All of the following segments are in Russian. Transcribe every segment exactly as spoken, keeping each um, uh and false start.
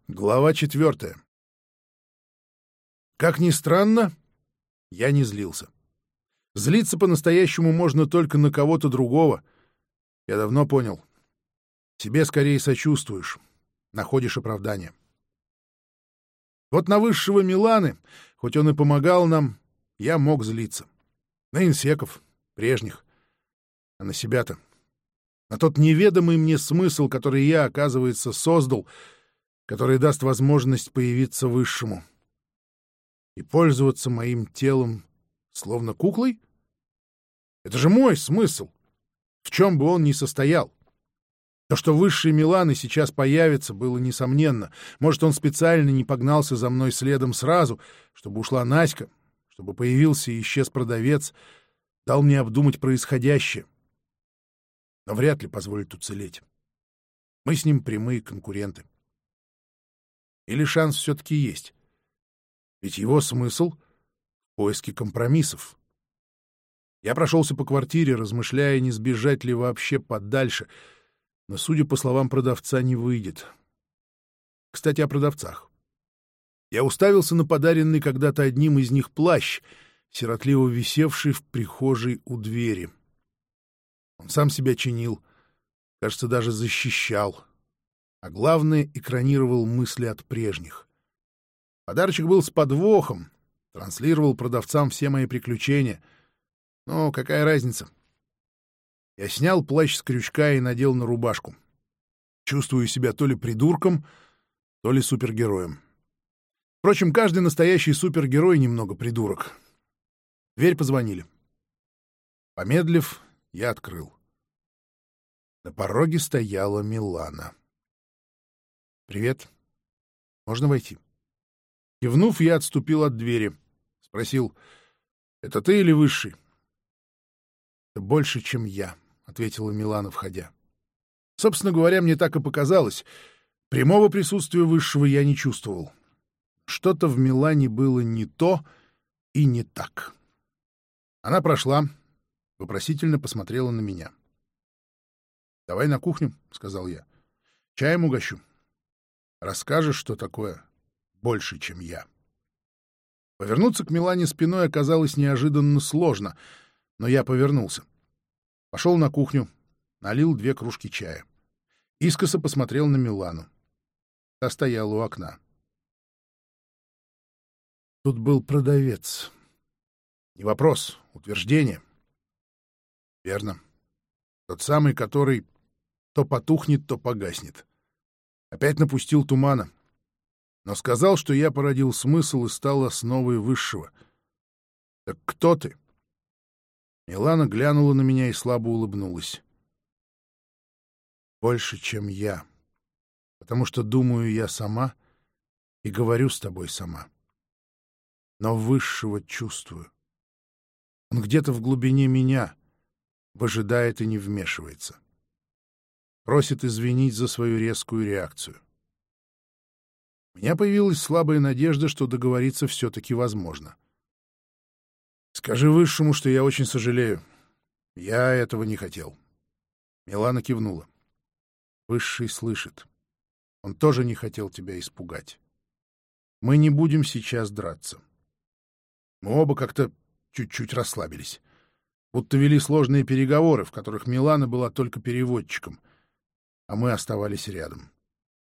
Глава четвертая. Как ни странно, я не злился. Злиться по-настоящему можно только на кого-то другого. Я давно понял. Себе скорее сочувствуешь, находишь оправдание. Вот на высшего Миланы, хоть он и помогал нам, я мог злиться. На инсеков, прежних. А на себя-то. На тот неведомый мне смысл, который я, оказывается, создал, который даст возможность появиться высшему. И пользоваться моим телом словно куклой? Это же мой смысл, в чем бы он ни состоял. То, что высший Миланы сейчас появится, было несомненно. Может, он специально не погнался за мной следом сразу, чтобы ушла Наська, чтобы появился и исчез продавец, дал мне обдумать происходящее. Но вряд ли позволит уцелеть. Мы с ним прямые конкуренты. Или шанс все-таки есть? Ведь его смысл — в поиске компромиссов. Я прошелся по квартире, размышляя, не сбежать ли вообще подальше, но, судя по словам продавца, не выйдет. Кстати, о продавцах. Я уставился на подаренный когда-то одним из них плащ, сиротливо висевший в прихожей у двери. Он сам себя чинил, кажется, даже защищал. А главное, экранировал мысли от прежних. Подарочек был с подвохом, транслировал продавцам все мои приключения. Но какая разница? Я снял плащ с крючка и надел на рубашку. Чувствую себя то ли придурком, то ли супергероем. Впрочем, каждый настоящий супергерой немного придурок. В дверь позвонили. Помедлив, я открыл. На пороге стояла Милана. «Привет. Можно войти?» Кивнув, я отступил от двери. Спросил: «Это ты или высший?» «Это больше, чем я», — ответила Милана, входя. Собственно говоря, мне так и показалось. Прямого присутствия высшего я не чувствовал. Что-то в Милане было не то и не так. Она прошла, вопросительно посмотрела на меня. «Давай на кухню», — сказал я. «Чаем угощу. Расскажешь, что такое больше, чем я». Повернуться к Милане спиной оказалось неожиданно сложно, но я повернулся. Пошел на кухню, налил две кружки чая. Искоса посмотрел на Милану. Та стояла у окна. Тут был продавец. Не вопрос, утверждение. Верно. Тот самый, который то потухнет, то погаснет. Опять напустил тумана. Но сказал, что я породил смысл и стал основой высшего. Так кто ты? Милана глянула на меня и слабо улыбнулась. Больше, чем я. Потому что думаю я сама и говорю с тобой сама. Но высшего чувствую. Он где-то в глубине меня выжидает и не вмешивается. Просит извинить за свою резкую реакцию. У меня появилась слабая надежда, что договориться все-таки возможно. «Скажи высшему, что я очень сожалею. Я этого не хотел». Милана кивнула. «Высший слышит. Он тоже не хотел тебя испугать. Мы не будем сейчас драться». Мы оба как-то чуть-чуть расслабились. Будто вели сложные переговоры, в которых Милана была только переводчиком, а мы оставались рядом.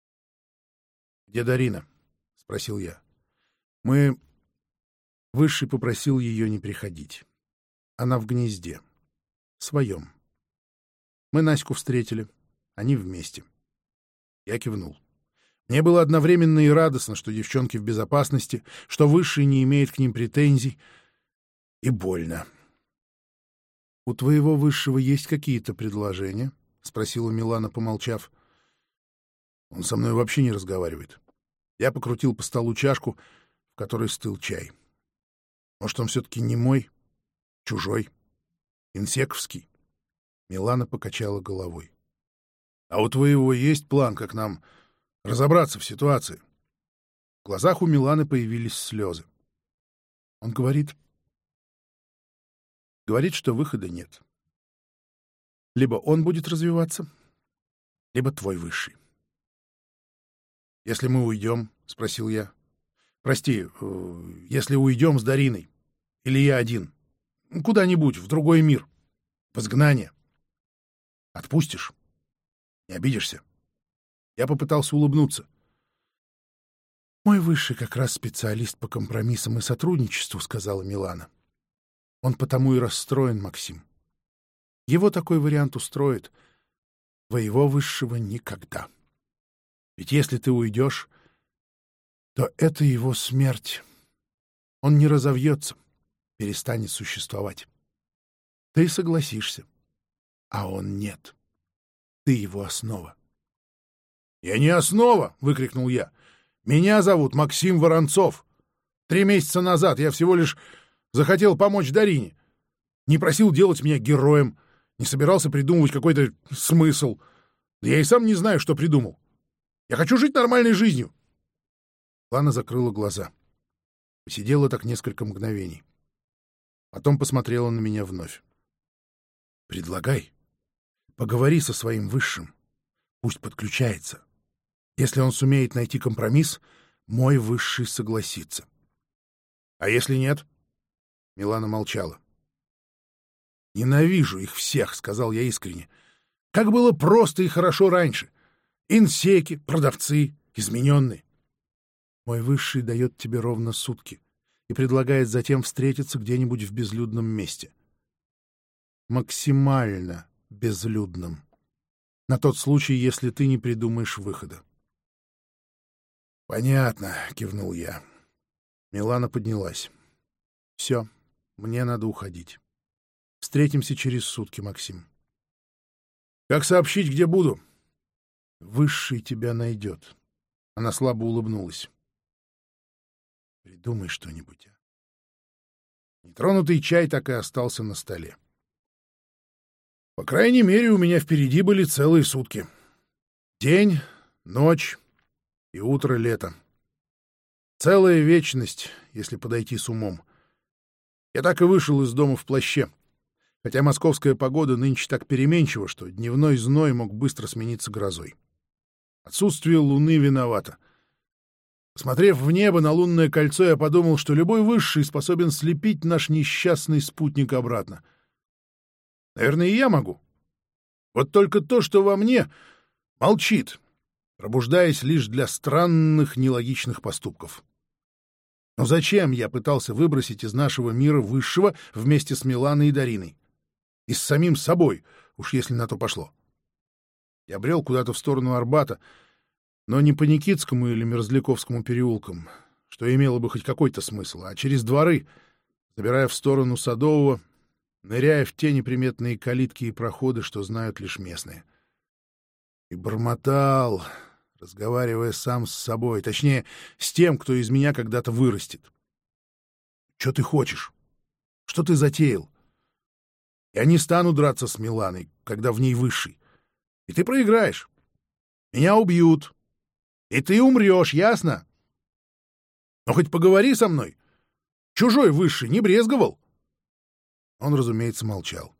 «Где Дарина?» — спросил я. «Мы...» Высший попросил ее не приходить. Она в гнезде. Своем. Мы Наську встретили. Они вместе. Я кивнул. Мне было одновременно и радостно, что девчонки в безопасности, что Высший не имеет к ним претензий, и больно. «У твоего Высшего есть какие-то предложения?» — спросила Милана, помолчав. «Он со мной вообще не разговаривает». Я покрутил по столу чашку, в которой стыл чай. «Может, он все-таки не мой, чужой, инсековский?» Милана покачала головой. «А у твоего есть план, как нам разобраться в ситуации?» В глазах у Миланы появились слезы. Он говорит... Говорит, что выхода нет. Либо он будет развиваться, либо твой высший. «Если мы уйдем?» — спросил я. «Прости, э, если уйдем с Дариной. Или я один. Куда-нибудь, в другой мир. В изгнание. Отпустишь? Не обидишься?» Я попытался улыбнуться. «Мой высший как раз специалист по компромиссам и сотрудничеству», — сказала Милана. «Он потому и расстроен, Максим. Его такой вариант устроит. Твоего высшего никогда. Ведь если ты уйдешь, то это его смерть. Он не разовьется, перестанет существовать. Ты согласишься, а он нет. Ты его основа». «Я не основа!» — выкрикнул я. «Меня зовут Максим Воронцов. Три месяца назад я всего лишь захотел помочь Дарине. Не просил делать меня героем, не собирался придумывать какой-то смысл. Я и сам не знаю, что придумал. Я хочу жить нормальной жизнью». Лана закрыла глаза. Посидела так несколько мгновений. Потом посмотрела на меня вновь. «Предлагай. Поговори со своим высшим. Пусть подключается. Если он сумеет найти компромисс, мой высший согласится». «А если нет?» Милана молчала. «Ненавижу их всех», — сказал я искренне. «Как было просто и хорошо раньше. Инсеки, продавцы, измененные. Мой высший дает тебе ровно сутки и предлагает затем встретиться где-нибудь в безлюдном месте. Максимально безлюдном. На тот случай, если ты не придумаешь выхода». «Понятно», — кивнул я. Милана поднялась. «Все, мне надо уходить. Встретимся через сутки, Максим». «Как сообщить, где буду?» «Высший тебя найдет». Она слабо улыбнулась. «Придумай что-нибудь, а». Нетронутый чай так и остался на столе. По крайней мере, у меня впереди были целые сутки. День, ночь и утро лета. Целая вечность, если подойти с умом. Я так и вышел из дома в плаще, хотя московская погода нынче так переменчива, что дневной зной мог быстро смениться грозой. Отсутствие луны виновато. Смотрев в небо на лунное кольцо, я подумал, что любой высший способен слепить наш несчастный спутник обратно. Наверное, и я могу. Вот только то, что во мне, молчит, пробуждаясь лишь для странных, нелогичных поступков. Но зачем я пытался выбросить из нашего мира высшего вместе с Миланой и Дариной? И с самим собой, уж если на то пошло. Я брел куда-то в сторону Арбата, но не по Никитскому или Мерзляковскому переулкам, что имело бы хоть какой-то смысл, а через дворы, забирая в сторону Садового, ныряя в те неприметные калитки и проходы, что знают лишь местные. И бормотал, разговаривая сам с собой, точнее, с тем, кто из меня когда-то вырастет. «Что ты хочешь? Что ты затеял? Я не стану драться с Миланой, когда в ней высший. И ты проиграешь. Меня убьют. И ты умрешь, ясно? Но хоть поговори со мной. Чужой высший не брезговал?» Он, разумеется, молчал.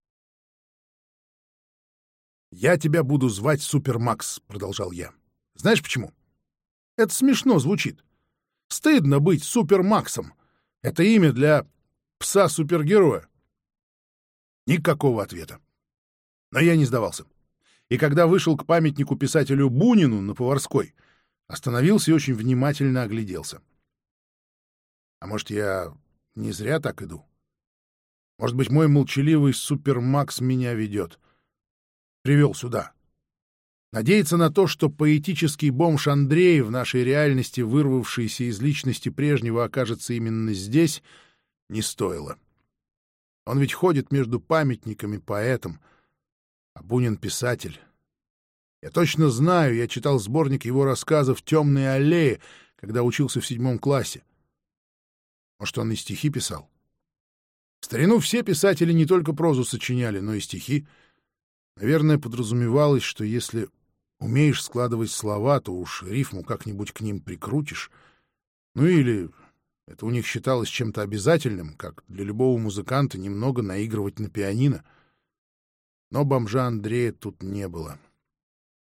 «Я тебя буду звать Супермакс», — продолжал я. «Знаешь почему? Это смешно звучит. Стыдно быть Супермаксом. Это имя для пса-супергероя». Никакого ответа. Но я не сдавался. И когда вышел к памятнику писателю Бунину на Поварской, остановился и очень внимательно огляделся. А может, я не зря так иду? Может быть, мой молчаливый Супермакс меня ведет. Привел сюда. Надеяться на то, что поэтический бомж Андрей, в нашей реальности вырвавшийся из личности прежнего, окажется именно здесь, не стоило. Он ведь ходит между памятниками поэтам, а Бунин — писатель. Я точно знаю, я читал сборник его рассказов «Темные аллеи», когда учился в седьмом классе. Может, он и стихи писал? В старину все писатели не только прозу сочиняли, но и стихи. Наверное, подразумевалось, что если умеешь складывать слова, то уж рифму как-нибудь к ним прикрутишь. Ну или это у них считалось чем-то обязательным, как для любого музыканта немного наигрывать на пианино. Но бомжа Андрея тут не было.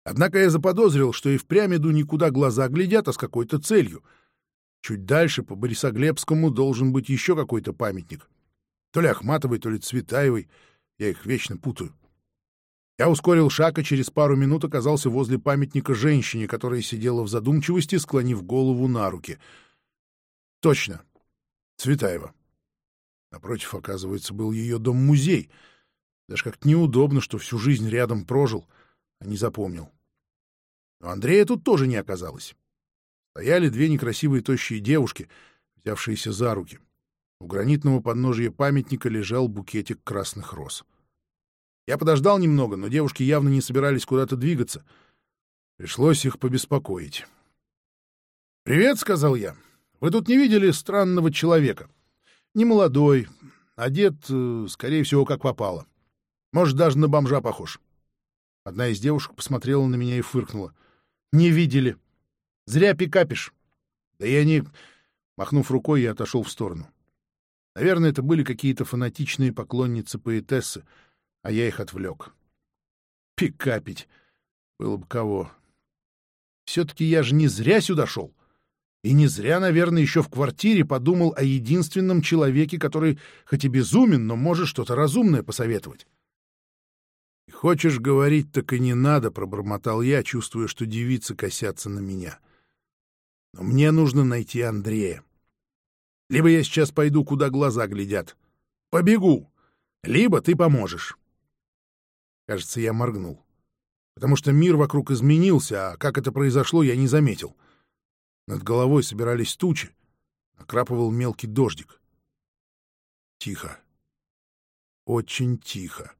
Однако я заподозрил, что и впрямь иду никуда глаза глядят, а с какой-то целью. Чуть дальше по Борисоглебскому должен быть еще какой-то памятник. То ли Ахматовой, то ли Цветаевой. Я их вечно путаю. Я ускорил шаг и через пару минут оказался возле памятника женщине, которая сидела в задумчивости, склонив голову на руки. Точно. Цветаева. Напротив, оказывается, был ее дом-музей. Даже как-то неудобно, что всю жизнь рядом прожил, а не запомнил. Но Андрея тут тоже не оказалось. Стояли две некрасивые тощие девушки, взявшиеся за руки. У гранитного подножия памятника лежал букетик красных роз. Я подождал немного, но девушки явно не собирались куда-то двигаться. Пришлось их побеспокоить. «Привет», — сказал я. «Вы тут не видели странного человека? Немолодой, одет, скорее всего, как попало. Может, даже на бомжа похож». Одна из девушек посмотрела на меня и фыркнула. «Не видели. Зря пикапишь». «Да я не...» Махнув рукой, я отошел в сторону. Наверное, это были какие-то фанатичные поклонницы поэтессы, а я их отвлек. Пикапить. Было бы кого. Все-таки я же не зря сюда шел. И не зря, наверное, еще в квартире подумал о единственном человеке, который хоть и безумен, но может что-то разумное посоветовать. «И хочешь говорить, так и не надо», — пробормотал я, чувствуя, что девицы косятся на меня. «Но мне нужно найти Андрея. Либо я сейчас пойду, куда глаза глядят. Побегу. Либо ты поможешь». Кажется, я моргнул. Потому что мир вокруг изменился, а как это произошло, я не заметил. Над головой собирались тучи. Накрапывал мелкий дождик. Тихо. Очень тихо.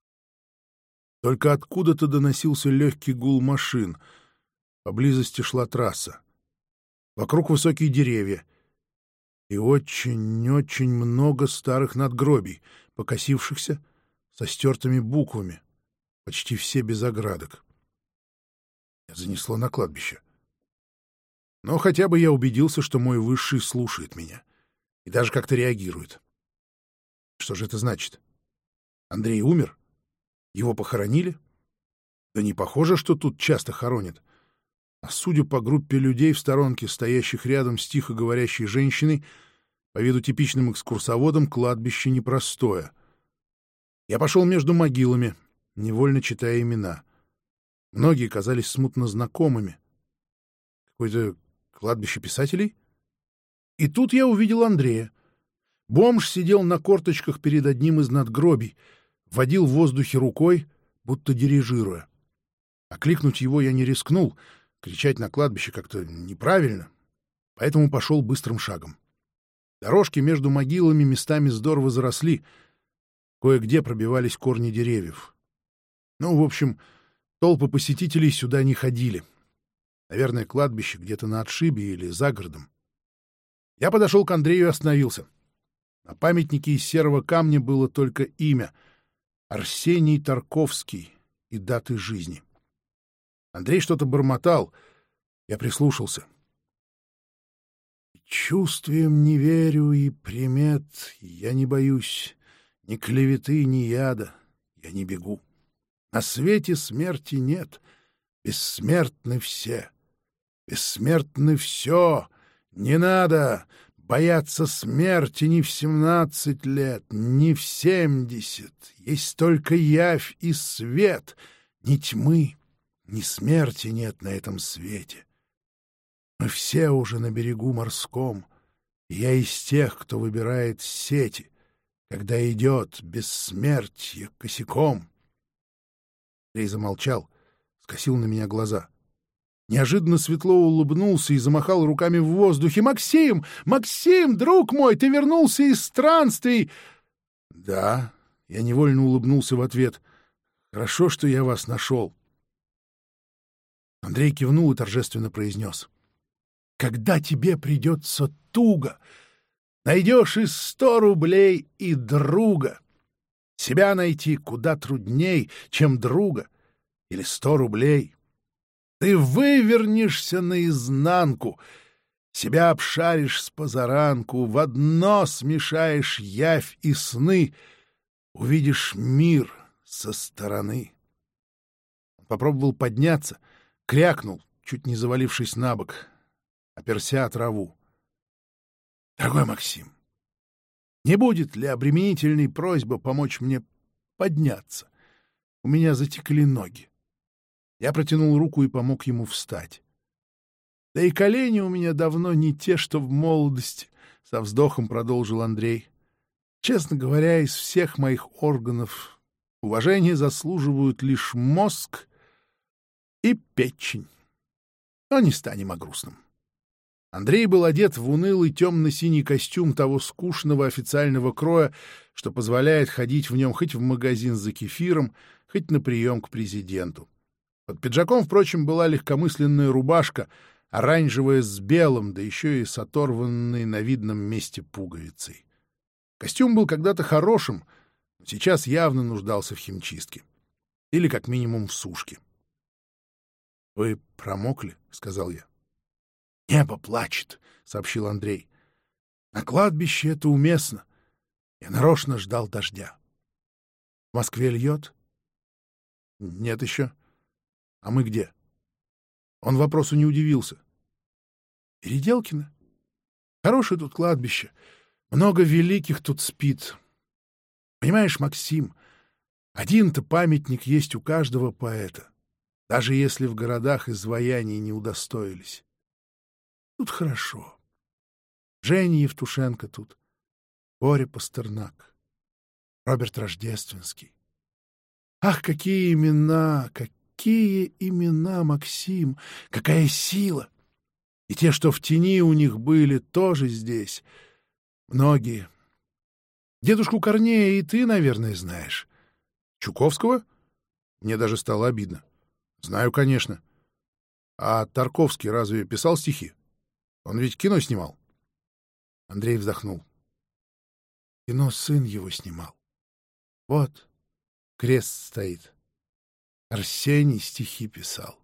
Только откуда-то доносился легкий гул машин. Поблизости шла трасса. Вокруг высокие деревья. И очень-очень много старых надгробий, покосившихся, со стертыми буквами, почти все без оградок. Я занесло на кладбище. Но хотя бы я убедился, что мой высший слушает меня и даже как-то реагирует. Что же это значит? Андрей умер? Его похоронили? Да не похоже, что тут часто хоронят. А судя по группе людей в сторонке, стоящих рядом с тихо говорящей женщиной, по виду типичным экскурсоводом, кладбище непростое. Я пошел между могилами, невольно читая имена. Многие казались смутно знакомыми. Какое-то кладбище писателей? И тут я увидел Андрея. Бомж сидел на корточках перед одним из надгробий, водил в воздухе рукой, будто дирижируя. Окликнуть его я не рискнул, кричать на кладбище как-то неправильно, поэтому пошел быстрым шагом. Дорожки между могилами местами здорово заросли, кое-где пробивались корни деревьев. Ну, в общем, толпы посетителей сюда не ходили. Наверное, кладбище где-то на отшибе или за городом. Я подошел к Андрею и остановился. На памятнике из серого камня было только имя — Арсений Тарковский и даты жизни. Андрей что-то бормотал. Я прислушался. «Чувствием не верю и примет я не боюсь, ни клеветы, ни яда я не бегу. На свете смерти нет, бессмертны все, бессмертны все, не надо бояться смерти ни в семнадцать лет, ни в семьдесят, есть только явь и свет, ни тьмы, ни смерти нет на этом свете. Мы все уже на берегу морском, и я из тех, кто выбирает сети, когда идет бессмертие косяком». Андрей замолчал, скосил на меня глаза. Неожиданно светло улыбнулся и замахал руками в воздухе. «Максим! Максим, друг мой, ты вернулся из странствий!» «Да», — я невольно улыбнулся в ответ. «Хорошо, что я вас нашел». Андрей кивнул и торжественно произнес. «Когда тебе придется туго, найдешь и сто рублей, и друга. Себя найти куда трудней, чем друга или сто рублей. Ты вывернешься наизнанку, себя обшаришь с позаранку, в одно смешаешь явь и сны, увидишь мир со стороны». Он Попробовал подняться, крякнул, чуть не завалившись на бок, оперся о траву. «Дорогой Максим, не будет ли обременительной просьба помочь мне подняться? У меня затекли ноги». Я протянул руку и помог ему встать. «Да и колени у меня давно не те, что в молодости», — со вздохом продолжил Андрей. «Честно говоря, из всех моих органов уважения заслуживают лишь мозг и печень. Но не станем о грустном». Андрей был одет в унылый темно-синий костюм того скучного официального кроя, что позволяет ходить в нем хоть в магазин за кефиром, хоть на прием к президенту. Под пиджаком, впрочем, была легкомысленная рубашка, оранжевая с белым, да еще и с оторванной на видном месте пуговицей. Костюм был когда-то хорошим, но сейчас явно нуждался в химчистке. Или, как минимум, в сушке. — Вы промокли? — сказал я. — Небо плачет, — сообщил Андрей. — На кладбище это уместно. Я нарочно ждал дождя. — В Москве льет? — Нет еще. — А мы где? Он вопросу не удивился. — Переделкино. Хорошее тут кладбище. Много великих тут спит. Понимаешь, Максим, один-то памятник есть у каждого поэта, даже если в городах изваяний не удостоились. Тут хорошо. Женя Евтушенко тут, Боря Пастернак, Роберт Рождественский. Ах, какие имена, какие имена, Максим, какая сила! И те, что в тени у них были, тоже здесь. Многие. Дедушку Корнея и ты, наверное, знаешь. Чуковского? Мне даже стало обидно. Знаю, конечно. А Тарковский разве писал стихи? Он ведь кино снимал. Андрей вздохнул. Кино сын его снимал. Вот, крест стоит. Арсений стихи писал.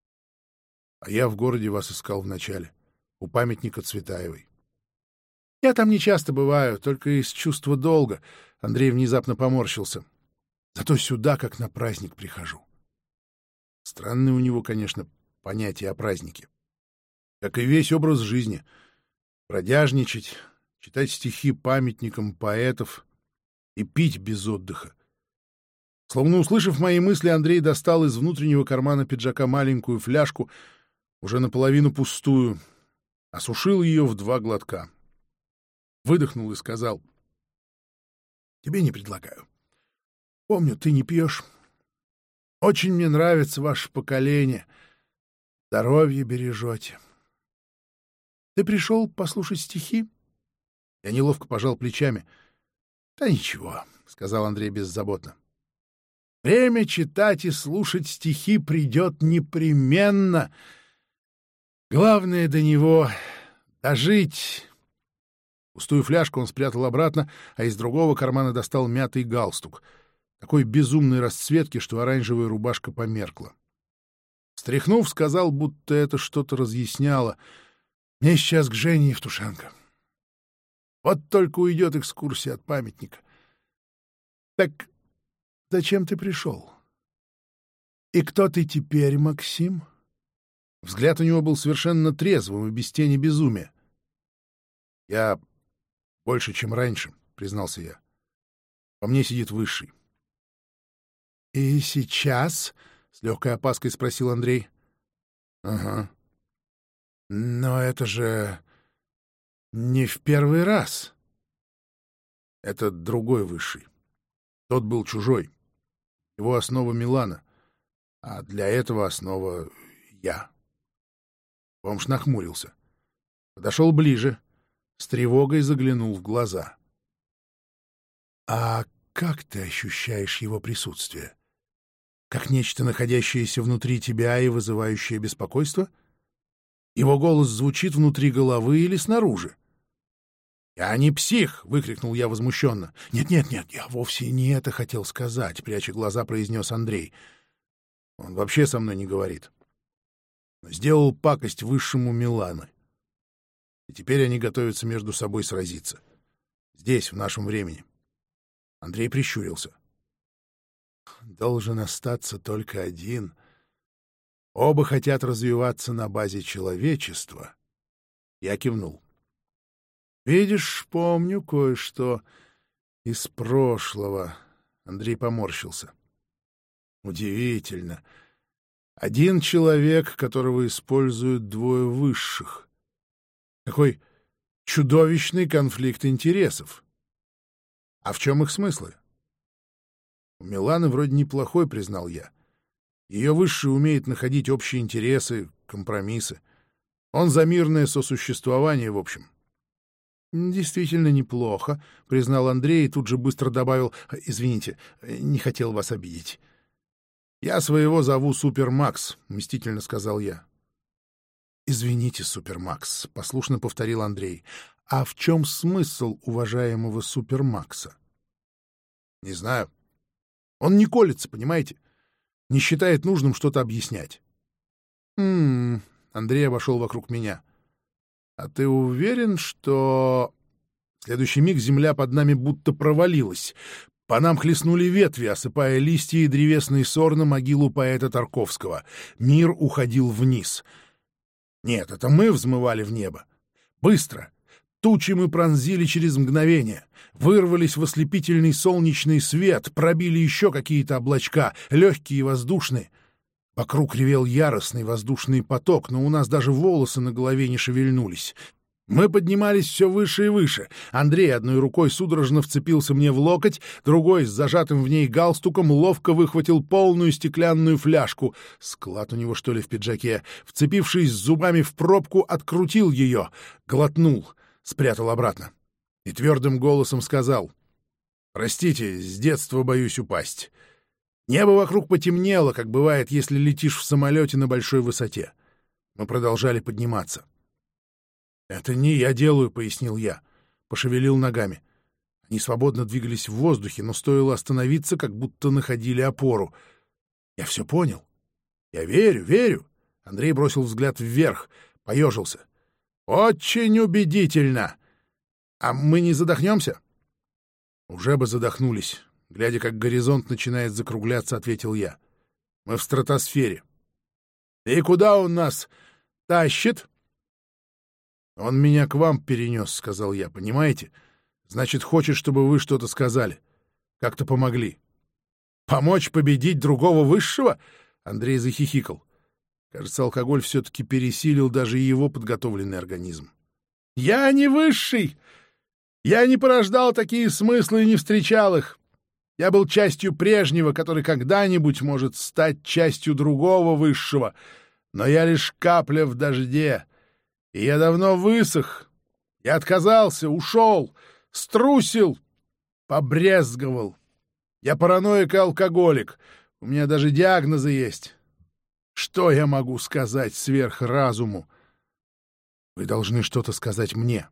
А я в городе вас искал вначале, у памятника Цветаевой. Я там не часто бываю, только из чувства долга. Андрей внезапно поморщился. Зато сюда, как на праздник, прихожу. Странное у него, конечно, понятие о празднике. Как и весь образ жизни. Бродяжничать, читать стихи памятникам поэтов и пить без отдыха. Словно услышав мои мысли, Андрей достал из внутреннего кармана пиджака маленькую фляжку, уже наполовину пустую, осушил ее в два глотка. Выдохнул и сказал: «Тебе не предлагаю. Помню, ты не пьешь. Очень мне нравится ваше поколение. Здоровье бережете. Ты пришел послушать стихи?» Я неловко пожал плечами. «Да ничего», — сказал Андрей беззаботно. «Время читать и слушать стихи придет непременно. Главное до него дожить». Пустую фляжку он спрятал обратно, а из другого кармана достал мятый галстук, такой безумной расцветки, что оранжевая рубашка померкла. Встряхнув, сказал, будто это что-то разъясняло: «Мне сейчас к Жене Евтушенко. Вот только уйдет экскурсия от памятника. Так зачем ты пришел? И кто ты теперь, Максим?» Взгляд у него был совершенно трезвым и без тени безумия. «Я больше, чем раньше», — признался я. «По мне сидит высший». «И сейчас?» — с легкой опаской спросил Андрей. «Ага. Но это же не в первый раз». «Это другой высший. Тот был чужой. Его основа Милана, а для этого основа я». Бомж нахмурился. Подошел ближе, с тревогой заглянул в глаза. «А как ты ощущаешь его присутствие? Как нечто, находящееся внутри тебя и вызывающее беспокойство? Его голос звучит внутри головы или снаружи?» «Я не псих!» — выкрикнул я возмущенно. «Нет-нет-нет, я вовсе не это хотел сказать», — пряча глаза, произнес Андрей. «Он вообще со мной не говорит. Сделал пакость высшему Милана. И теперь они готовятся между собой сразиться. Здесь, в нашем времени». Андрей прищурился. «Должен остаться только один, Оба хотят развиваться на базе человечества. Я кивнул. Видишь, помню кое-что из прошлого. Андрей поморщился. Удивительно. Один человек, которого используют двое высших. Какой чудовищный конфликт интересов. А в чем их смыслы? У Миланы вроде неплохой, признал я. Ее высший умеет находить общие интересы, компромиссы. Он за мирное сосуществование, в общем. Действительно неплохо, признал Андрей и тут же быстро добавил: извините, не хотел вас обидеть. Я своего зову Супермакс, мстительно сказал я. Извините, Супермакс, послушно повторил Андрей. А в чем смысл уважаемого Супермакса? Не знаю. Он не колется, понимаете? Не считает нужным что-то объяснять. Хм, Андрей обошел вокруг меня. А ты уверен, что... В следующий миг земля под нами будто провалилась. По нам хлестнули ветви, осыпая листья и древесный сор на могилу поэта Тарковского. Мир уходил вниз. Нет, это мы взмывали в небо. Быстро. Тучи мы пронзили через мгновение. Вырвались в ослепительный солнечный свет, пробили еще какие-то облачка, легкие и воздушные. Вокруг ревел яростный воздушный поток, но у нас даже волосы на голове не шевельнулись. Мы поднимались все выше и выше. Андрей одной рукой судорожно вцепился мне в локоть, другой с зажатым в ней галстуком ловко выхватил полную стеклянную фляжку. Склад у него, что ли, в пиджаке. Вцепившись зубами в пробку, открутил ее, глотнул, спрятал обратно. И твердым голосом сказал: «Простите, с детства боюсь упасть». Небо вокруг потемнело, как бывает, если летишь в самолете на большой высоте. Мы продолжали подниматься. «Это не я делаю», — пояснил я. Пошевелил ногами. Они свободно двигались в воздухе, но стоило остановиться, как будто находили опору. Я все понял. Я верю, верю. Андрей бросил взгляд вверх, поежился. «Очень убедительно. А мы не задохнемся?» «Уже бы задохнулись». Глядя, как горизонт начинает закругляться, ответил я. «Мы в стратосфере». «И куда он нас тащит?» «Он меня к вам перенес», — сказал я, — «понимаете? Значит, хочет, чтобы вы что-то сказали. Как-то помогли». «Помочь победить другого высшего?» — Андрей захихикал. Кажется, алкоголь все-таки пересилил даже его подготовленный организм. «Я не высший! Я не порождал такие смыслы и не встречал их. Я был частью прежнего, который когда-нибудь может стать частью другого высшего. Но я лишь капля в дожде. И я давно высох. Я отказался, ушел, струсил, побрезговал. Я параноик и алкоголик. У меня даже диагнозы есть. Что я могу сказать сверхразуму? Вы должны что-то сказать мне».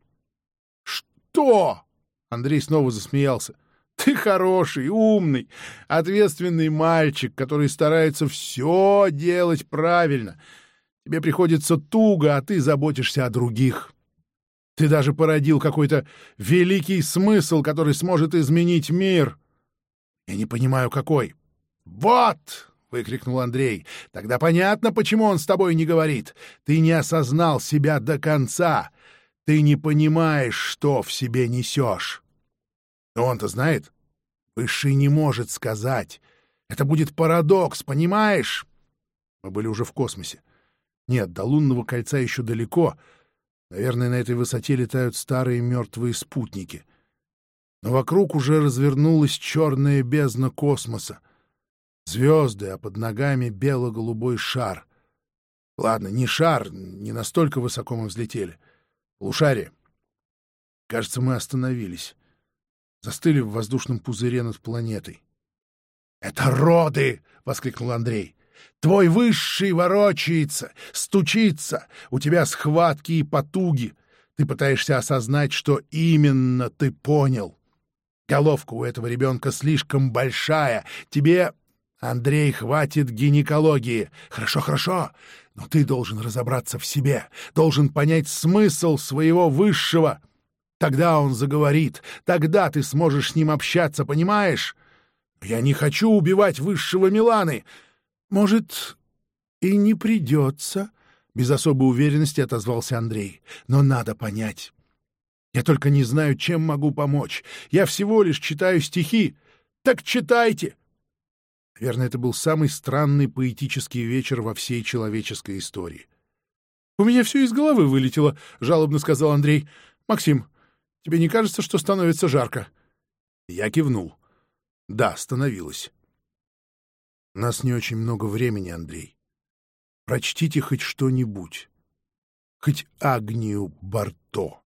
«Что?» — Андрей снова засмеялся. «Ты хороший, умный, ответственный мальчик, который старается все делать правильно. Тебе приходится туго, а ты заботишься о других. Ты даже породил какой-то великий смысл, который сможет изменить мир. Я не понимаю, какой». «Вот!» — выкрикнул Андрей. «Тогда понятно, почему он с тобой не говорит. Ты не осознал себя до конца. Ты не понимаешь, что в себе несешь». Но он-то знает. Высший не может сказать. Это будет парадокс, понимаешь? Мы были уже в космосе. Нет, до лунного кольца еще далеко. Наверное, на этой высоте летают старые мертвые спутники. Но вокруг уже развернулась черная бездна космоса. Звезды, а под ногами бело-голубой шар. Ладно, не шар, не настолько высоко мы взлетели. Полушарие. Кажется, мы остановились. Застыли в воздушном пузыре над планетой. «Это роды!» — воскликнул Андрей. «Твой высший ворочается, стучится, у тебя схватки и потуги. Ты пытаешься осознать, что именно ты понял. Головка у этого ребенка слишком большая. Тебе, Андрей, хватит гинекологии. Хорошо, хорошо, но ты должен разобраться в себе, должен понять смысл своего высшего. Тогда он заговорит, тогда ты сможешь с ним общаться, понимаешь? Я не хочу убивать высшего Миланы. Может, И не придется, — без особой уверенности отозвался Андрей. Но надо понять. Я только не знаю, чем могу помочь. Я всего лишь читаю стихи. Так читайте! Наверное, это был самый странный поэтический вечер во всей человеческой истории. — У меня все из головы вылетело, — жалобно сказал Андрей. — Максим, тебе не кажется, что становится жарко? Я кивнул. Да, становилось. У нас не очень много времени, Андрей. Прочтите хоть что-нибудь. Хоть Агнию Барто.